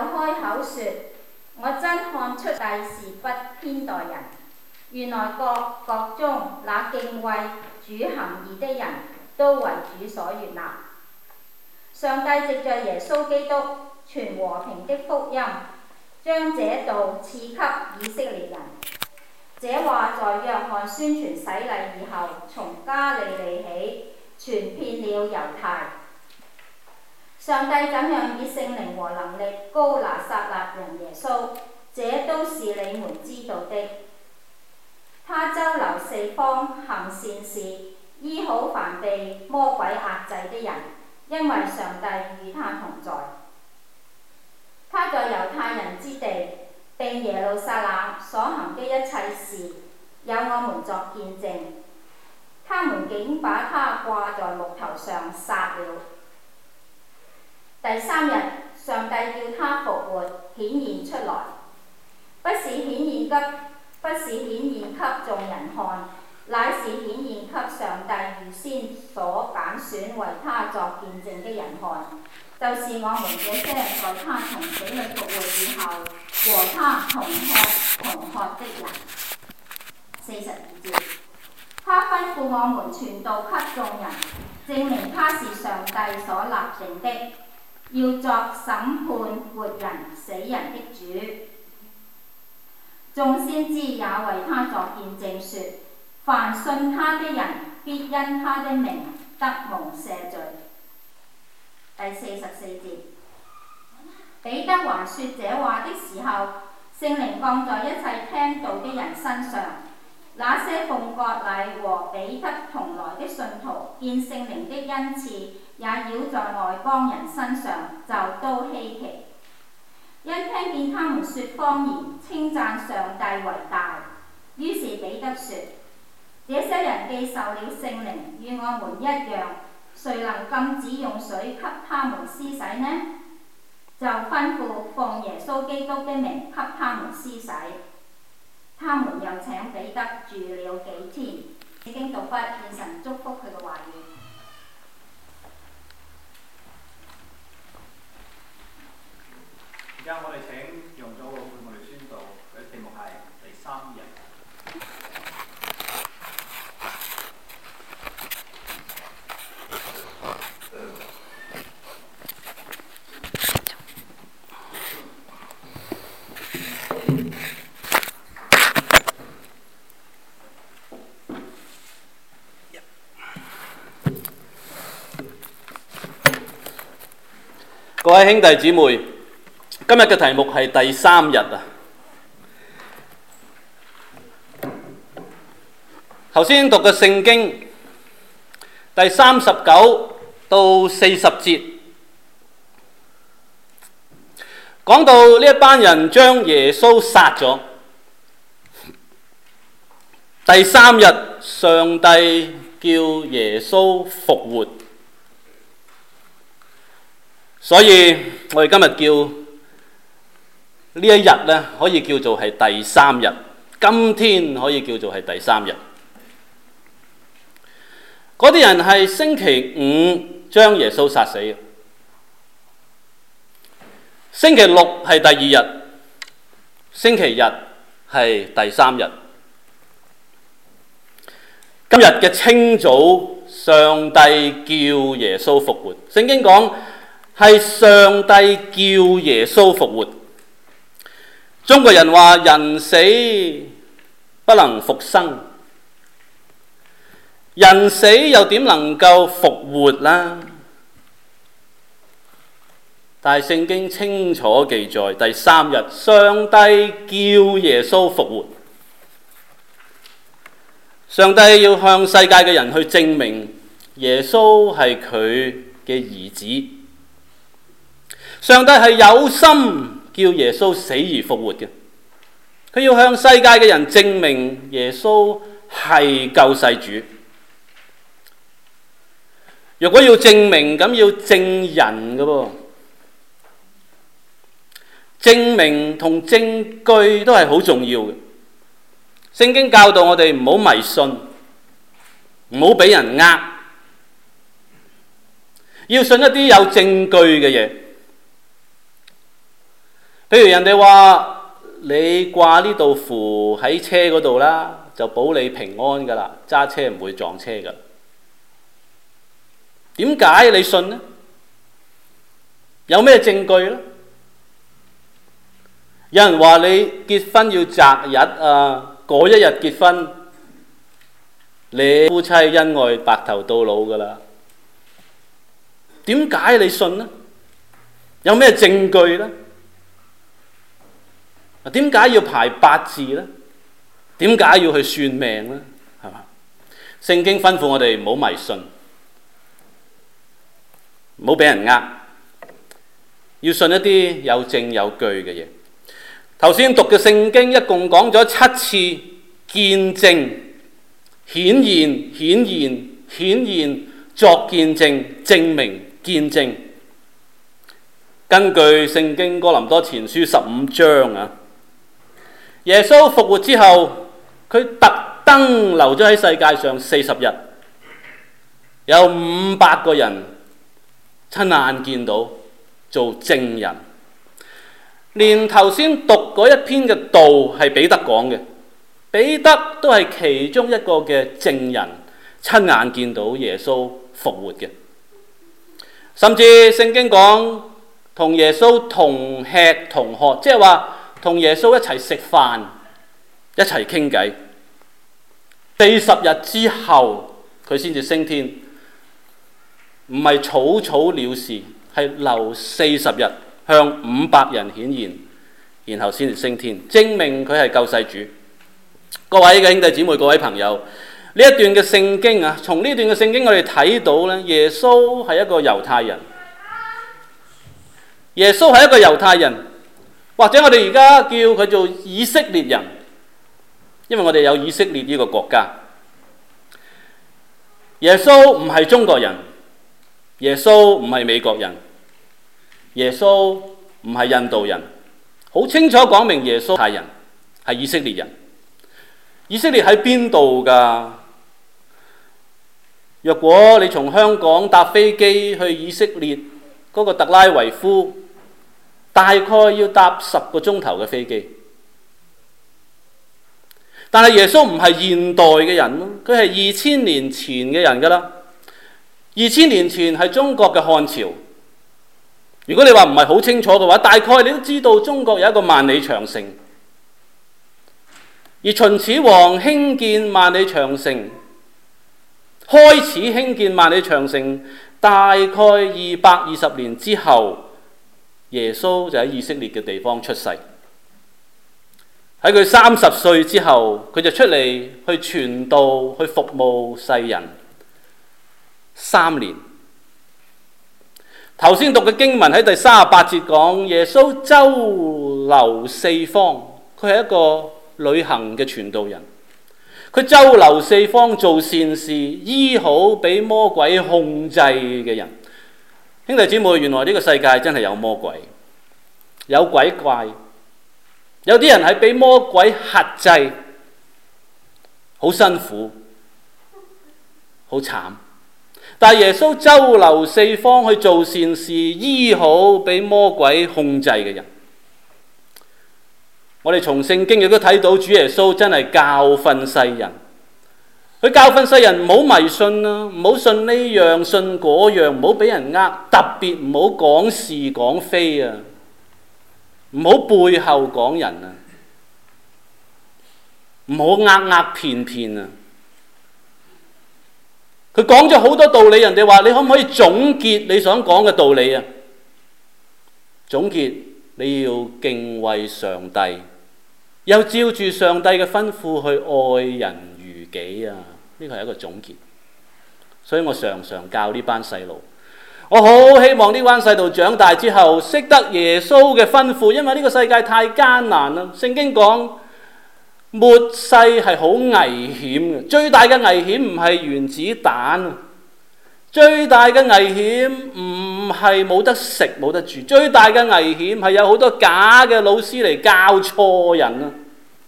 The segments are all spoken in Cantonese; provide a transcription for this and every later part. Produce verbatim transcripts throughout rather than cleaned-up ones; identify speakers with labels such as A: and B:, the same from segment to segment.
A: 開口說：我真看出帝是不偏待人。原來各國中那敬畏主行義的人都為主所悅納。上帝藉着耶穌基督傳和平的福音，將這道賜給以色列人。這話在約翰宣傳洗禮以後，從加利利起，傳遍了猶太。上帝怎樣以聖靈和能力膏拿撒勒人耶穌，這都是你們知道的。他周流四方，行善事，醫好凡被魔鬼壓制的人，因為上帝與他同在。他在猶太人之地並耶路撒冷所行的一切事，有我們作見證。他們竟把他掛在木頭上殺了。第三日，上帝叫他復活，顯現出來，不是顯現給不是顯現給眾人看，乃是顯現給上帝預先所揀選為他作見證的人看。就是我們這些在他從死裏復活以後和他同吃同喝的人。四十二節，他吩咐我們傳道給眾人，證明他是上帝所立定的，要作審判活人死人的主。眾先知也為他作見證說，凡信他的人必因他的名得蒙赦罪。第四十四節，彼得還說這話的時候，聖靈降在一切聽道的人身上。那些奉割禮和彼得同來的信徒，見聖靈的恩賜也繞在外邦人身上，就都稀奇，因聽見他們說方言，稱讚上帝為大。於是彼得說：這些人既受了聖靈，與我們一樣，誰能禁止用水給他們施洗呢？就吩咐奉耶穌基督的名給他們施洗。他們又請彼得住了幾天。已經讀畢，願神祝福佢嘅話語。
B: 而家我哋請楊祖老為我哋宣道，佢嘅題目係第三日。
C: 各位兄弟姊妹，今日嘅題目係第三日啊！頭先讀嘅聖經第三十九到四十節，講到呢一班人將耶穌殺咗。第三日，上帝叫耶穌復活。所以我哋今日叫呢一日咧，可以叫做係第三日。今天可以叫做係第三日。嗰啲人係星期五將耶穌殺死嘅，星期六係第二日，星期日係第三日。今日嘅清早，上帝叫耶穌復活。聖經講係上帝叫耶穌復活。中國人話人死不能復生，人死又點能夠復活啦？但係聖經清楚記載，第三日上帝叫耶穌復活。上帝要向世界嘅人去證明耶穌係佢嘅兒子。上帝係有心叫耶穌死而復活嘅，佢要向世界嘅人證明耶穌係救世主。如果要證明，咁要證人嘅噃，證明同證據都係好重要嘅。聖經教導我哋唔好迷信，唔好俾人呃，要信一啲有證據嘅嘢。 譬如人哋話你掛呢道符喺車嗰度啦，就保你平安噶啦，揸車唔會撞車噶。點解你信呢？有咩證據呢？有人話你結婚要擇日啊，嗰一日結婚，你夫妻恩愛白頭到老噶啦。點解你信呢？有咩證據呢？點解要排八字呢？點解要去算命呢？係嘛？聖經吩咐我哋唔好迷信，唔好俾人呃，要信一啲有證有據嘅嘢。頭先讀嘅聖經一共講咗七次見證、顯現、顯現、顯現、作見證、證明、見證。根據聖經哥林多前書十五章啊，耶穌復活之後，佢特登留咗喺世界上四十日，有五百個人親眼見到做證人。連頭先讀嗰一篇嘅道係彼得講嘅，彼得都係其中一個嘅證人，親眼見到耶穌復活嘅。甚至聖經講同耶穌同吃同喝，即係話同耶穌一齊食飯，一齊傾偈。四十日之後佢先至升天，唔係草草了事，係留四十日向五百人顯現，然後先至升天，證明佢係救世主。各位嘅兄弟姊妹，各位朋友，呢一段嘅聖經啊，從呢段嘅聖經我哋睇到咧，耶穌係一個猶太人，耶穌係一個猶太人，或者我哋而家叫佢做以色列人，因為我哋有以色列呢個國家。耶穌唔係中國人，耶穌唔係美國人，耶穌唔係印度人，好清楚講明耶穌係猶太人，係以色列人。以色列喺邊度㗎？若果你從香港搭飛機去以色列嗰個特拉維夫，大概要搭十個鐘頭嘅飛機。但係耶穌唔係現代嘅人咯，佢係二千年前嘅人㗎啦。二千年前係中國嘅漢朝。如果你話唔係好清楚嘅話，大概你都知道中國有一個萬里長城。而秦始皇興建萬里長城，開始興建萬里長城，大概二百二十年之後，耶穌就喺以色列嘅地方出世。喺佢三十歲之後，佢就出嚟去傳道，去服務世人三年。頭先讀嘅經文喺第三十八節講，耶穌周遊四方，佢係一個旅行嘅傳道人。佢周遊四方做善事，醫好俾魔鬼控制嘅人。兄弟姊妹，原來呢個世界真係有魔鬼，有鬼怪。有啲人係俾魔鬼轄制，好辛苦，好慘。但係耶穌周遊四方去做善事，醫好俾魔鬼控制嘅人。我哋從聖經亦都睇到主耶穌真係教訓世人。佢教訓世人唔好迷信啊，唔好信呢樣信嗰樣，唔好俾人呃，特別唔好講是講非啊。唔好背後講人啊，唔好呃呃騙騙啊。佢講咗好多道理，人哋話你可唔可以總結你想講嘅道理啊？總結你要敬畏上帝，又照住上帝嘅吩咐去愛人如己啊！呢個係一個總結。所以我常常教呢班細路。我好希望呢班細路長大之後識得耶穌嘅吩咐，因為呢個世界太艱難啦。聖經講末世係好危險嘅，最大嘅危險唔係原子彈，最大嘅危險唔係冇得食冇得住，最大嘅危險係有好多假嘅老師嚟教錯人啊，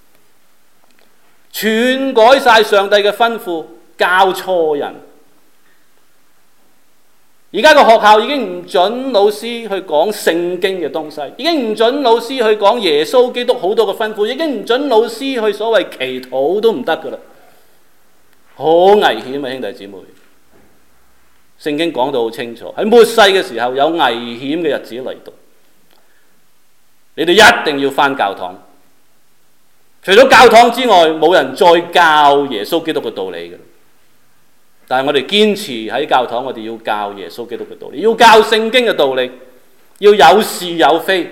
C: 篡改晒上帝嘅吩咐，教錯人。 而家個學校已經唔準老師去講聖經嘅東西，已經唔準老師去講耶穌基督好多嘅吩咐，已經唔準老師去所謂祈禱都唔得噶啦，好危險啊！兄弟姊妹，聖經講到好清楚，喺末世嘅時候有危險嘅日子嚟到，你哋一定要返教堂。除咗教堂之外，冇人再教耶穌基督嘅道理嘅。但係我哋堅持喺教堂，我哋要教耶穌基督嘅道理，要教聖經嘅道理，要有是有非。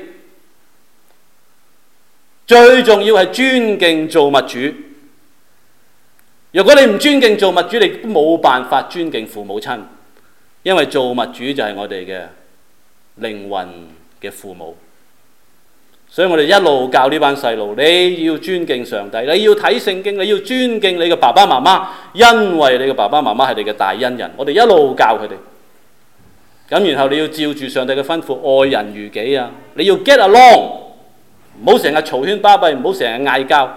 C: 最重要係尊敬造物主。如果你唔尊敬造物主，你都冇辦法尊敬父母親，因為造物主就係我哋嘅靈魂嘅父母。所以我哋一路教呢班細路，你要尊敬上帝，你要睇聖經，你要尊敬你嘅爸爸媽媽，因為你嘅爸爸媽媽係你嘅大恩人。我哋一路教佢哋，咁然後你要照住上帝嘅吩咐，愛人如己啊！你要 get along， 唔好成日嘈喧巴閉，唔好成日嗌交。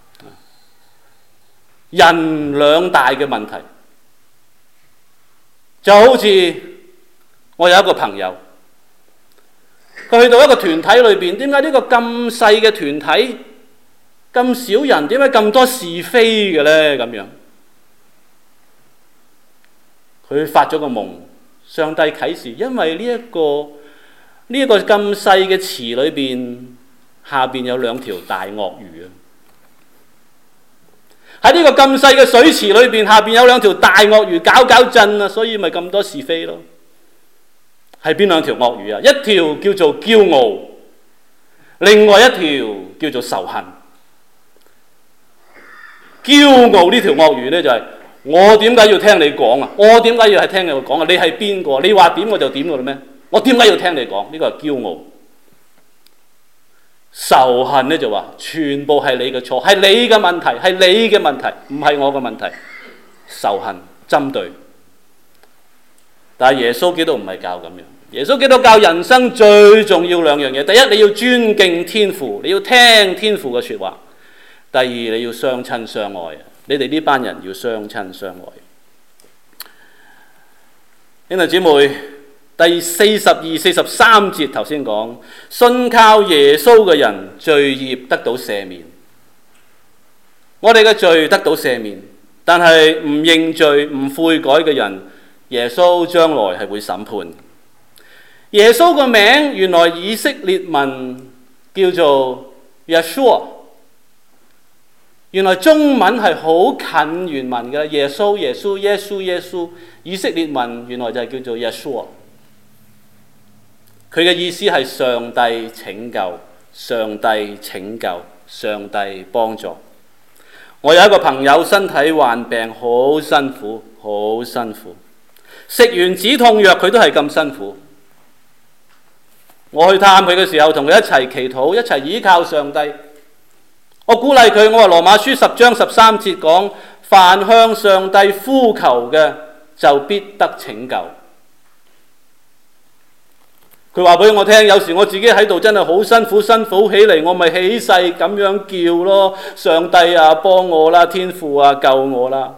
C: 人兩大嘅問題，就好似我有一個朋友。佢去到一個團體裏邊，點解呢個咁細嘅團體咁少人？點解咁多是非嘅呢？咁樣，佢發咗個夢，上帝啟示，因為呢一個呢一個咁細嘅池裏邊，下邊有兩條大鱷魚啊！喺呢個咁細嘅水池裏邊，下邊有兩條大鱷魚搞搞震啊，所以咪咁多是非咯。係邊兩條鱷魚啊？一條叫做驕傲，另外一條叫做仇恨。驕傲呢條鱷魚呢，就係、是、我點解要聽你講啊？我點解要係聽你講啊？你係邊個？你話點我就點噶啦咩？我點解要聽你講？呢個係驕傲。仇恨呢，就話全部係你嘅錯，係你嘅問題，係你嘅問題，唔係我嘅問題。仇恨針對，但係耶穌基督唔係教咁樣。耶穌基督教人生最重要兩樣嘢，第一你要尊敬天父，你要聽天父嘅說話；第二你要相親相愛。你哋呢班人要相親相愛。兄弟姊妹，第四十二、四十三節頭先講，信靠耶穌嘅人罪孽得到赦免。我哋嘅罪得到赦免，但係唔認罪、唔悔改嘅人，耶穌將來係會審判。耶穌個名原來以色列文叫做 Yeshua， 原來中文係好近原文嘅，耶穌耶穌耶穌耶穌，以色列文原來就係叫做 Yeshua。佢嘅意思係上帝拯救，上帝拯救，上帝幫助。我有一個朋友身體患病，好辛苦，好辛苦，食完止痛藥佢都係咁辛苦。我去探佢嘅時候，同佢一齊祈禱，一齊依靠上帝。我鼓勵佢，我話羅馬書十章十三節講，凡向上帝呼求嘅，就必得拯救。佢話俾我聽，有時我自己喺度真係好辛苦，辛苦起嚟，我咪起勢咁樣叫咯，上帝啊，幫我啦，天父啊，救我啦。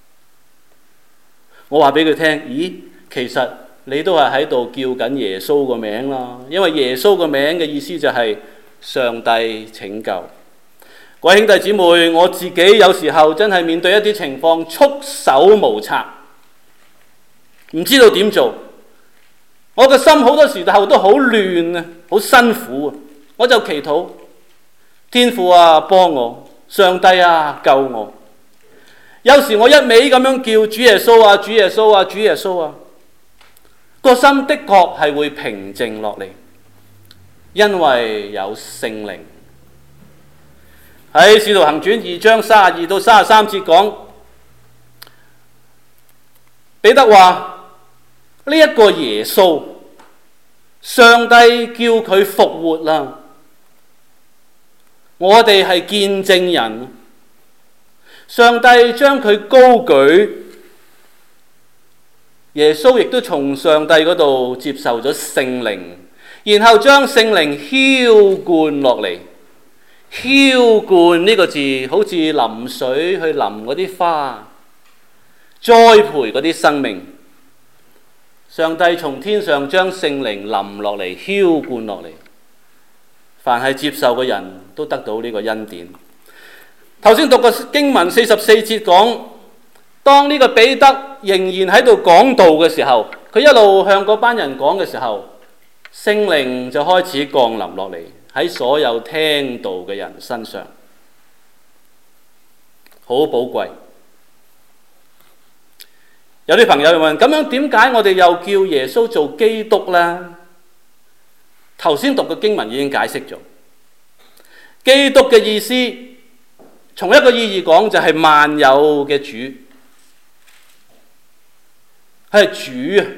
C: 我話俾佢聽，咦，其實你都係喺度叫緊耶穌個名啦，因為耶穌個名嘅意思就係上帝拯救。各位兄弟姊妹，我自己有時候真係面對一啲情況束手無策，唔知道點做。我嘅心好多時候都好亂啊，好辛苦啊，我就祈禱，天父啊，幫我，上帝啊，救我。有時我一味咁樣叫主耶穌啊，主耶穌啊，主耶穌啊，個心的確係會平靜落嚟，因為有聖靈。喺《使徒行傳》二章三十二到三十三節講，彼得話呢一個耶穌，上帝叫佢復活啦，我哋係見證人，上帝將佢高舉。耶穌亦都從上帝嗰度接受咗聖靈，然後將聖靈澆灌落嚟。澆灌呢個字好似淋水去淋嗰啲花，栽培嗰啲生命。 上帝從天上將聖靈臨落嚟，澆灌落嚟，凡係接受嘅人都得到呢個恩典。頭先讀嘅經文四十四節講，當呢個彼得仍然喺度講道嘅時候，佢一路向嗰班人講嘅時候，聖靈就開始降臨落嚟喺所有聽道嘅人身上，好寶貴。有啲朋友問，咁樣點解我哋又叫耶穌做基督呢？頭先讀嘅經文已經解釋咗，基督嘅意思，從一個意義講就係萬有嘅主，係主啊，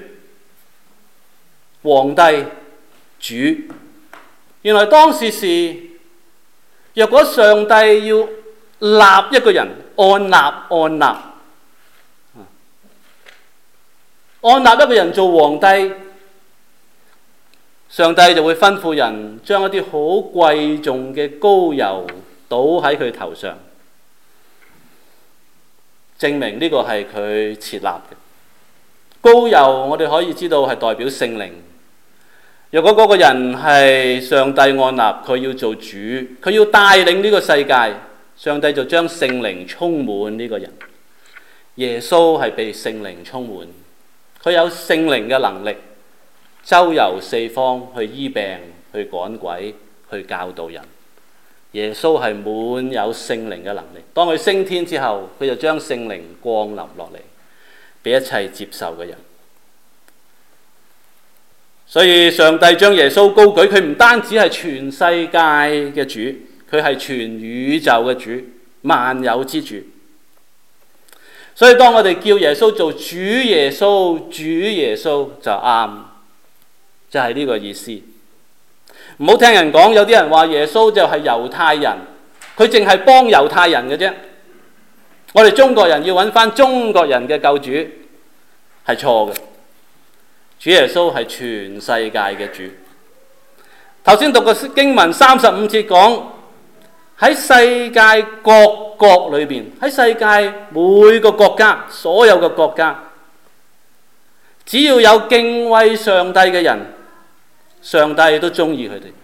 C: 皇帝主。原來當時是，若果上帝要立一個人，按立按立，按立一個人做皇帝，上帝就會吩咐人將一啲好貴重嘅膏油倒喺佢頭上，證明呢個係佢設立嘅。膏油我哋可以知道係代表聖靈。若果嗰個人係上帝按立，佢要做主，佢要帶領呢個世界，上帝就將聖靈充滿呢個人。耶穌係被聖靈充滿，佢有聖靈嘅能力，周遊四方去醫病、去趕鬼、去教導人。耶穌係滿有聖靈嘅能力。當佢升天之後，佢就將聖靈降臨落嚟，俾一切接受嘅人。所以上帝將耶穌高舉，佢唔單止係全世界嘅主，佢係全宇宙嘅主，萬有之主。所以當我哋叫耶穌做主耶穌，主耶穌就啱，就係呢個意思。唔好聽人講，有啲人話耶穌就係猶太人，佢淨係幫猶太人嘅啫。我哋中國人要揾翻中國人嘅救主，係錯嘅。主耶穌係全世界嘅主。頭先讀嘅經文三十五節講，喺世界各國裏邊，喺世界每個國家，所有嘅國家，只要有敬畏上帝嘅人，上帝都中意佢哋。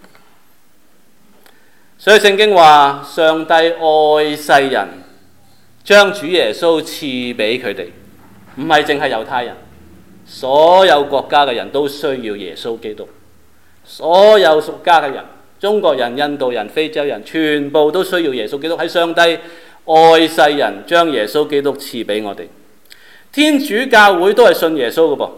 C: 所以聖經話，上帝愛世人，將主耶穌賜俾佢哋，唔係淨係猶太人。所有國家嘅人都需要耶穌基督，所有屬家嘅人，中國人、印度人、非洲人，全部都需要耶穌基督。喺上帝愛世人，將耶穌基督賜俾我哋。天主教會都係信耶穌嘅噃。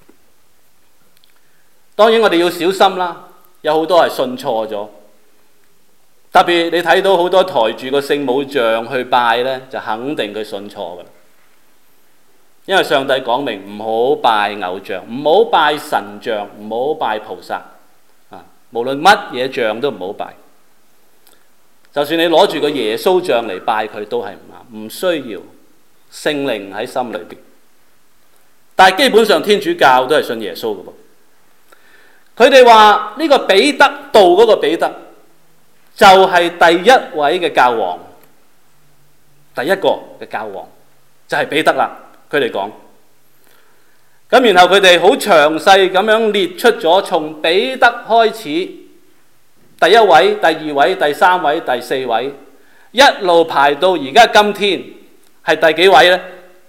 C: 當然我哋要小心啦，有好多係信錯咗。特別你睇到好多抬住個聖母像去拜呢，就肯定佢信錯㗎。因為上帝講明唔好拜偶像，唔好拜神像，唔好拜菩薩啊！無論乜嘢像都唔好拜。就算你攞住個耶穌像嚟拜佢都係唔啱，唔需要聖靈喺心裏邊。但係基本上天主教都係信耶穌嘅噃。佢哋話呢個彼得道嗰個彼得就係第一位嘅教皇，第一個嘅教皇就係彼得啦。佢哋講，咁然後佢哋好詳細咁樣列出咗從彼得開始，第一位、第二位、第三位、第四位，一路排到而家今天係第幾位呢？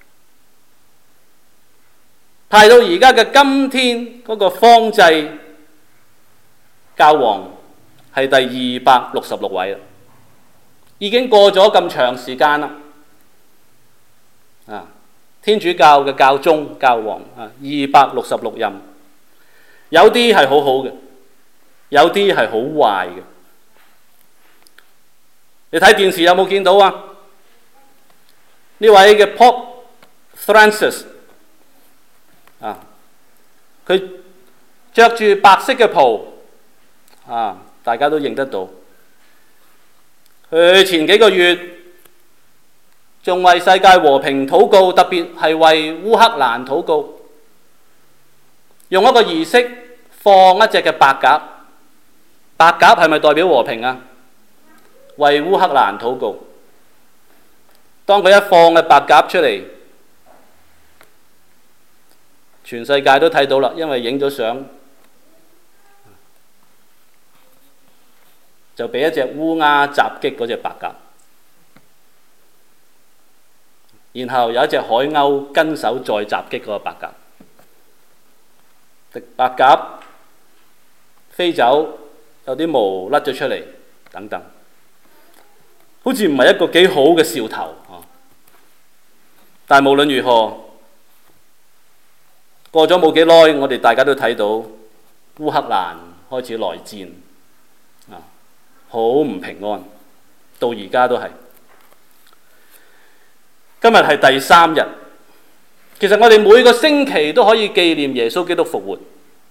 C: 排到而家嘅今天嗰個方濟教皇係第二百六十六位啦，已經過咗咁長時間啦，啊！天主教嘅教宗教皇啊，二百六十六任，有啲係好好嘅，有啲係好壞嘅。你睇電視有冇見到啊？呢位嘅 Pope Francis 啊，佢着住白色嘅袍啊，大家都認得到。佢前幾個月仲為世界和平禱告，特別係為烏克蘭禱告，用一個儀式放一隻嘅白鴿。白鴿係咪代表和平啊？為烏克蘭禱告。當佢一放嘅白鴿出嚟， 全世界都睇到啦，因為影咗相，就俾一隻烏鴉襲擊嗰隻白鴿，然後有一隻海鷗跟手再襲擊嗰個白鴿，白鴿飛走，有啲毛甩咗出嚟，等等，好似唔係一個幾好嘅兆頭啊！但係無論如何，過咗冇幾耐，我哋大家都睇到烏克蘭開始內戰，啊，好唔平安，到而家都係。今日係第三日，其實我哋每個星期都可以紀念耶穌基督復活，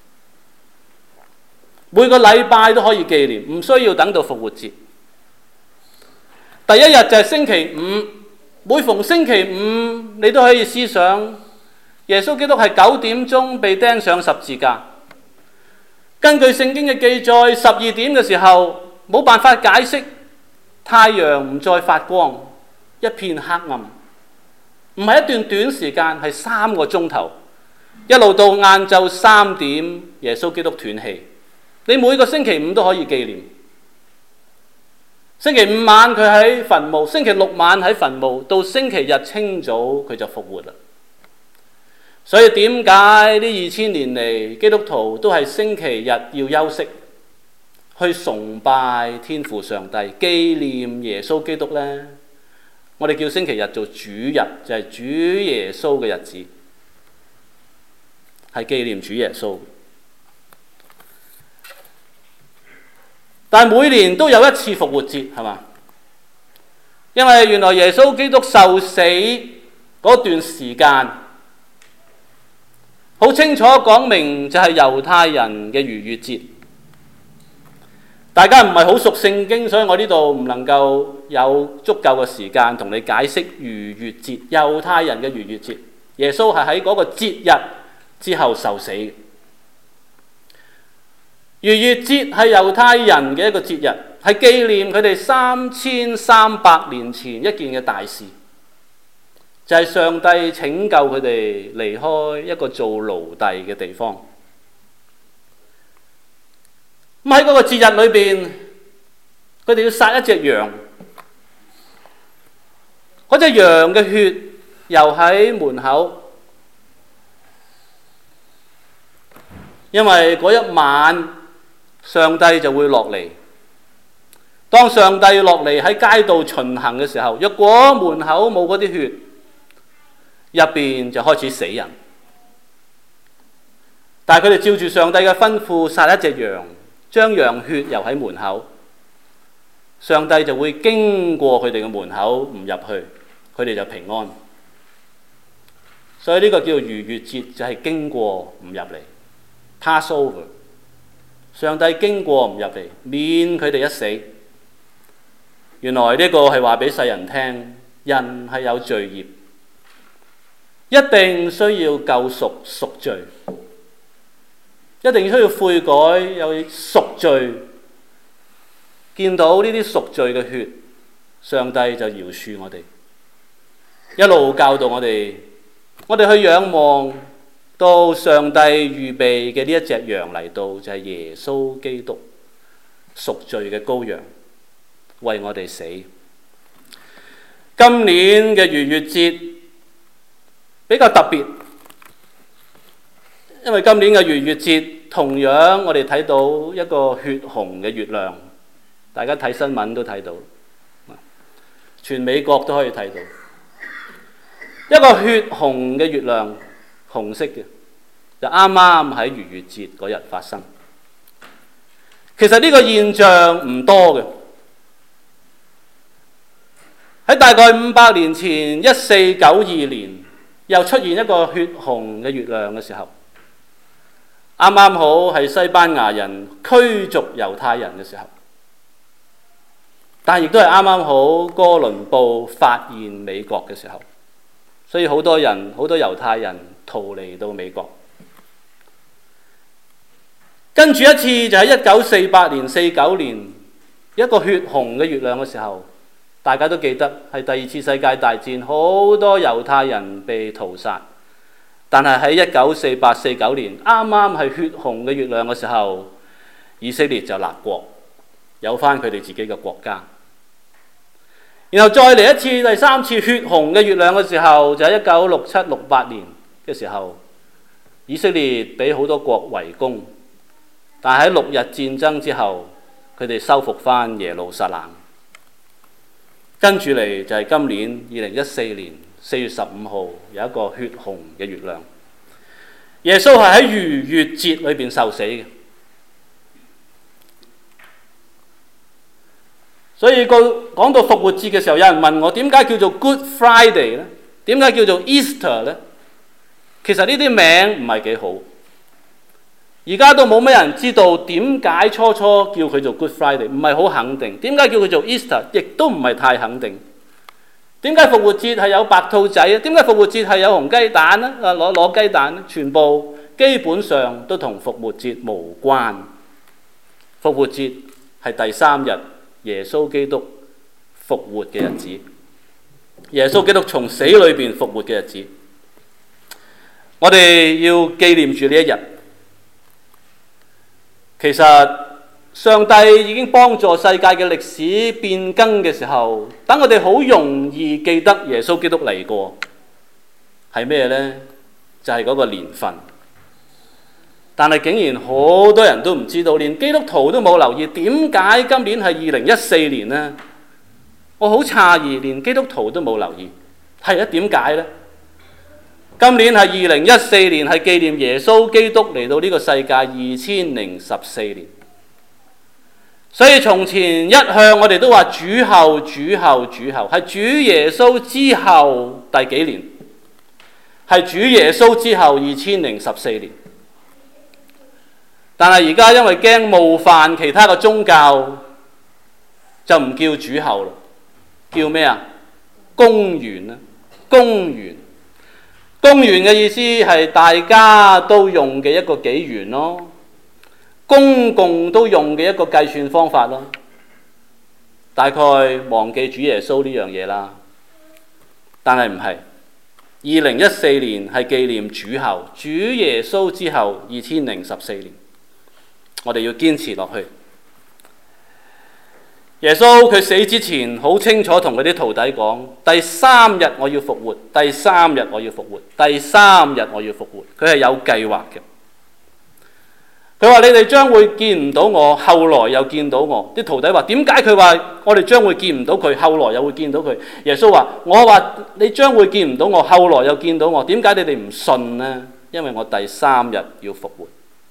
C: 每個禮拜都可以紀念，唔需要等到復活節。第一日就係星期五，每逢星期五你都可以思想耶穌基督係九點鐘被釘上十字架。根據聖經嘅記載，十二點嘅時候冇辦法解釋，太陽唔再發光，一片黑暗。唔係一段短時間，係三個鐘頭，一路到晏晝三點，耶穌基督斷氣。你每個星期五都可以紀念。星期五晚佢喺墳墓，星期六晚喺墳墓，到星期日清早佢就復活啦。所以點解呢二千年嚟基督徒都係星期日要休息，去崇拜天父上帝，紀念耶穌基督呢？我哋叫星期日做主日，就係主耶穌嘅日子，係紀念主耶穌。但係每年都有一次復活節，係嘛？因為原來耶穌基督受死嗰段時間，好清楚講明就係猶太人嘅逾越節。大家唔係好熟聖經，所以我呢度唔能夠有足夠嘅時間同你解釋逾越節，猶太人嘅逾越節。耶穌係喺嗰個節日之後受死嘅。逾越節係猶太人嘅一個節日，係紀念佢哋三千三百年前一件嘅大事，就係上帝拯救佢哋離開一個做奴隸嘅地方。咁喺嗰個節日裏邊，佢哋要殺一隻羊，嗰隻羊嘅血又喺門口，因為嗰一晚上帝就會落嚟。當上帝落嚟喺街道巡行嘅時候，若果門口冇嗰啲血，入邊就開始死人。但係佢哋照住上帝嘅吩咐殺一隻羊，將羊血流喺門口，上帝就會經過佢哋嘅門口唔入去，佢哋就平安。所以呢個叫逾越節，就係經過唔入嚟 ，Passover。上帝經過唔入嚟，免佢哋一死。原來呢個係話俾世人聽，人係有罪孽，一定需要救贖贖罪。一定需要悔改，有贖罪。見到呢啲贖罪嘅血，上帝就饒恕我哋，一路教導我哋，我哋去仰望到上帝預備嘅呢一隻羊嚟到，就係耶穌基督贖罪嘅羔羊，為我哋死。今年嘅逾越節比較特別，因為今年嘅逾越節同樣我哋睇到一個血紅嘅月亮，大家睇新聞都睇到，全美國都可以睇到一個血紅嘅月亮，紅色嘅，就啱啱喺逾越節嗰日發生。其實呢個現象唔多嘅，喺大概五百年前一四九二年又出現一個血紅嘅月亮嘅時候，啱啱好係西班牙人驅逐猶太人嘅時候，但亦都係啱啱好哥倫布發現美國嘅時候，所以好多人好多猶太人逃離到美國。跟住一次就喺一九四八年四九年一個血紅嘅月亮嘅時候，大家都記得係第二次世界大戰，好多猶太人被屠殺， 但係喺一九四八四九年，啱啱係血紅嘅月亮嘅時候，以色列就立國，有返佢哋自己嘅國家。然後再嚟一次第三次血紅嘅月亮嘅時候，就係一九六七六八年嘅時候，以色列俾好多國圍攻，但係喺六日戰爭之後，佢哋收復返耶路撒冷。跟住嚟就係今年二零一四年四月十五號有一個血紅嘅月亮，耶穌係喺逾越節裏邊受死嘅。所以講到復活節嘅時候，有人問我點解叫做 Good Friday 呢？點解叫做 Easter 呢？其實呢啲名唔係幾好，而家都冇乜人知道點解初初叫佢做 Good Friday， 唔係好肯定。點解叫佢做 Easter， 亦都唔係太肯定。點解復活節係有白兔仔啊？點解復活節係有紅雞蛋呢？啊，攞攞雞蛋呢？全部基本上都同復活節無關。復活節係第三日，耶穌基督復活嘅日子，耶穌基督從死裏邊復活嘅日子，我哋要紀念住呢一日。其實上帝已經幫助世界嘅歷史變更嘅時候，等我哋好容易記得耶穌基督嚟過，係咩呢？就係嗰個年份。但係竟然好多人都唔知道，連基督徒都冇留意。點解今年係二零一四年呢？我好詫異，連基督徒都冇留意。係啊，點解呢？今年係二零一四年，係紀念耶穌基督嚟到呢個世界二千零十四年。所以從前一向我哋都話主後、主後、主後，係主耶穌之後第幾年？係主耶穌之後二千零十四年。但係而家因為驚冒犯其他嘅宗教，就唔叫主後啦，叫咩啊？公元啊，公元。公元嘅意思係大家都用嘅一個紀元咯，公共都用嘅一個計算方法咯。大概忘記主耶穌呢樣嘢啦，但係唔係。二零一四年係紀念主後，主耶穌之後二千零十四年。我哋要堅持落去。耶穌佢死之前好清楚同佢啲徒弟講：第三日我要復活，第三日我要復活，第三日我要復活。佢係有計劃嘅。佢話：你哋將會見唔到我，後來又見到我。啲徒弟話：點解佢話我哋將會見唔到佢，後來又會見到佢？耶穌話：我話你將會見唔到我，後來又見到我。點解你哋唔信呢？因為我第三日要復活。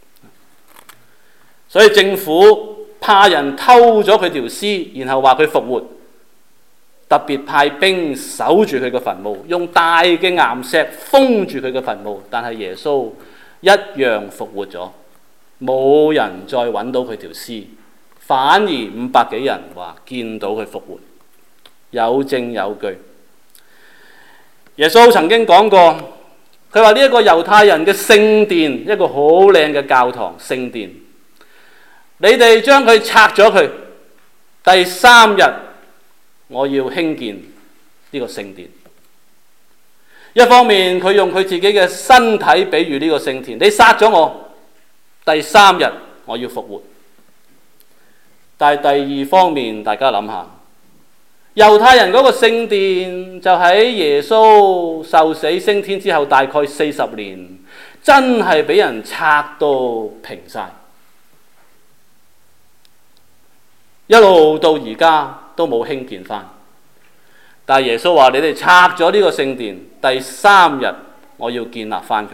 C: 所以政府怕人偷咗佢條屍，然後話佢復活，特別派兵守住佢嘅墳墓，用大嘅岩石封住佢嘅墳墓。但係耶穌一樣復活咗，冇人再揾到佢條屍，反而五百幾人話見到佢復活，有證有據。耶穌曾經講過，佢話呢一個猶太人嘅聖殿，一個好靚嘅教堂聖殿，你哋將佢拆咗佢，第三日我要興建呢個聖殿。一方面佢用佢自己嘅身體比喻呢個聖殿，你殺咗我，第三日我要復活。但係第二方面，大家諗下，猶太人嗰個聖殿就喺耶穌受死升天之後大概四十年，真係俾人拆到平晒。一路到而家都冇興建翻，但係耶穌話：你哋拆咗呢個聖殿，第三日我要建立翻佢。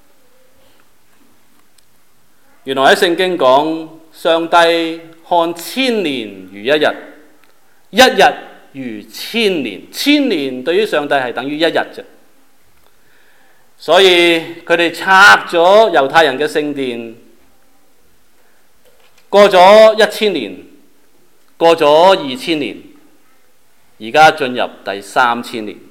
C: 原來喺聖經講，上帝看千年如一日，一日如千年。千年對於上帝係等於一日啫。所以佢哋拆咗猶太人嘅聖殿，過咗一千年。過咗二千年，而家進入第三千年。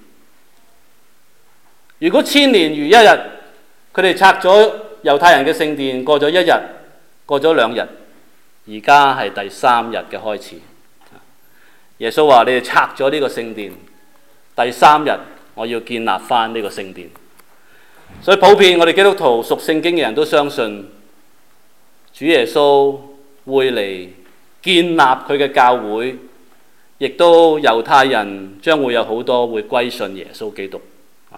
C: 如果千年如一日，佢哋拆咗猶太人嘅聖殿，過咗一日，過咗兩日，而家係第三日嘅開始。耶穌話：你哋拆咗呢個聖殿，第三日我要建立翻呢個聖殿。 所以普遍我哋基督徒屬聖經嘅人都相信主耶穌會嚟建立佢嘅教會，亦都猶太人將會有好多會歸信耶穌基督。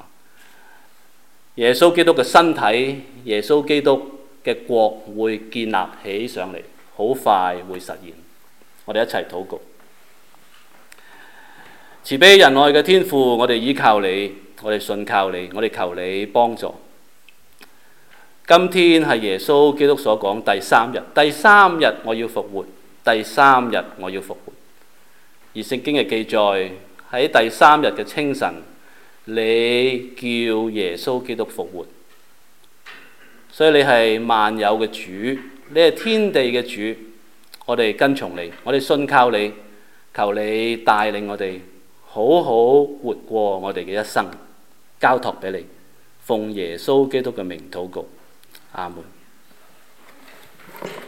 C: 耶穌基督嘅身體，耶穌基督嘅國會建立起上嚟，好快會實現。我哋一齊禱告。慈悲仁愛嘅天父，我哋依靠你，我哋信靠你，我哋求你幫助。今天係耶穌基督所講第三日，第三日我要復活，第三日我要復活。而聖經嘅記載喺第三日嘅清晨，你叫耶穌基督復活。所以你係萬有嘅主，你係天地嘅主，我哋跟從你，我哋信靠你，求你帶領我哋好好活過我哋嘅一生，交託俾你，奉耶穌基督嘅名禱告，阿門。